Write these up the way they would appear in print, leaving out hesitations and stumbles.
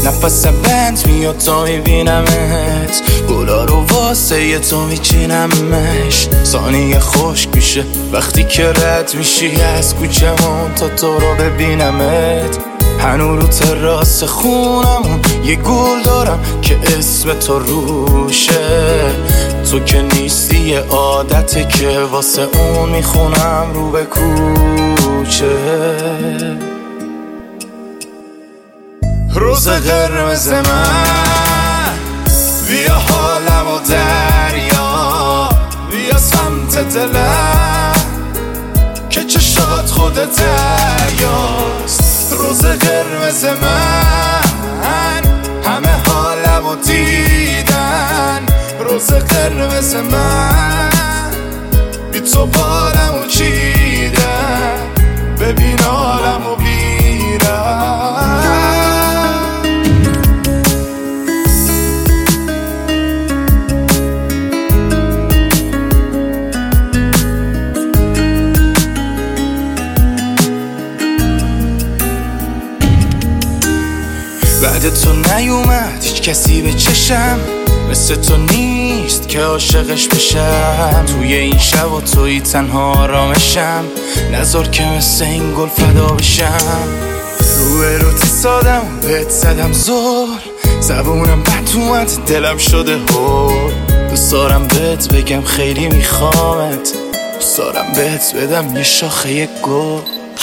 نفسم بند میاد تا میبینمت، گلا رو واسه ی تو میچینمش. ثانیه خشک میشه وقتی که رد میشی از کوچمون تا تو رو ببینمت. هنو رو تراس خونمون یه گل دارم که اسم تو روشه، تو که نیستی یه عادته که واسه اون میخونم رو به کوچه. روز قرمز من بیا حالم و دریا، بیا سمت دلم که چشات خودت دریاست. روز قرمز من همه حالم و دیدن، روز قرمز من بی تو بالم و چیدن، ببین حالم و بیرم. بعد تو نیومد هیچ کسی به چشم، مثل تو نیست که عاشقش بشم. توی این شب و توی تنها آرامشم، نذار که مثل این گل فدا بشم. روی روتی سادم بهت زدم زور، زبونم بد اومد دلم شده هول. دوست دارم بهت بگم خیلی میخوامت، دوست دارم بهت بدم یه شاخه گل.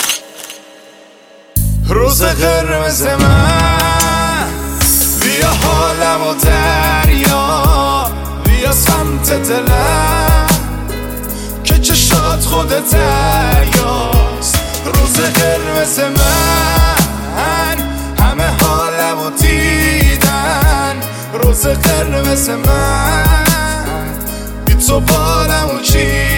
روز قرمز من بیا حالم و دریا، بیا سمت دلم که چشات خودت دریاست. روز قرمز من همه حالم و دیدن، روز قرمز من بی تو بالم و چی